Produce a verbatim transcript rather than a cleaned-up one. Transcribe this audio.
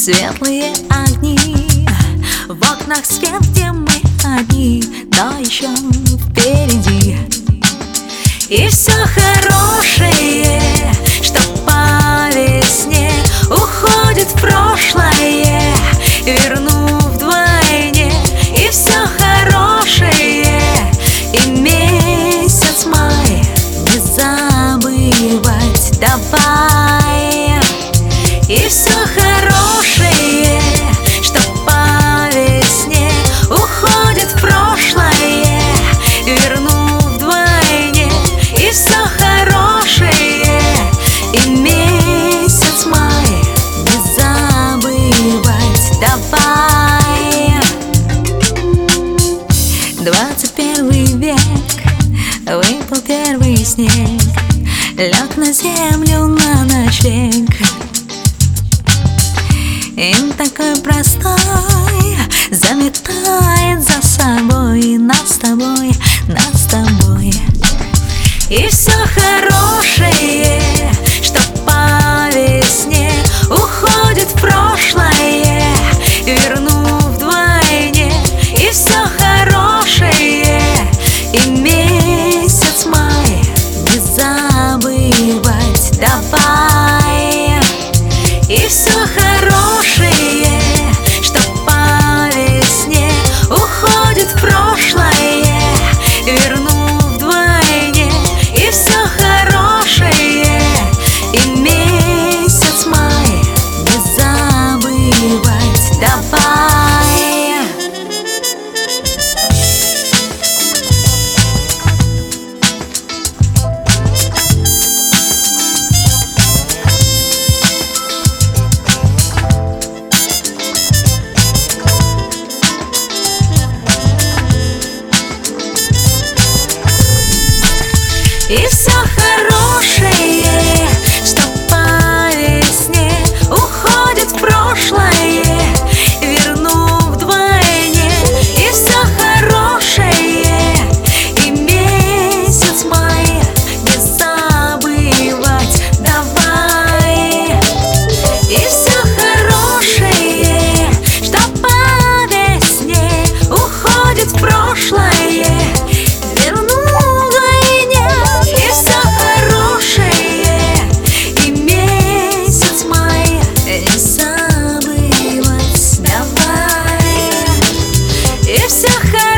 Светлые огни, в окнах свет, где мы одни, но еще впереди. И все хорошее, что по весне уходит в прошлое, верну вдвойне. И все хорошее, и месяц май не забывать давай. И все хорошее, что по весне уходит в прошлое, верну вдвойне. И все хорошее, и месяц май не забывать давай. Двадцать первый век, выпал первый снег, лег на землю на ночлег. Им такой простой заметает за собой нас с тобой, нас с тобой. И все хорошее, что по весне уходит в прошлое, верну вдвойне. И все хорошее, и месяц май не забывать давай. И все хорошее, что по весне уходит в прошлое, верну вдвойне. И все хорошее, и месяц май не забывать давай. И все хорошее, что по весне уходит в прошлое, верну вдвойне. И все хорошее, и месяц май не забывать давай. И все хорошее, что по весне уходит в прошлое, верну вдвойне. И все хорошее, и месяц май не забывать давай. И все хорошее.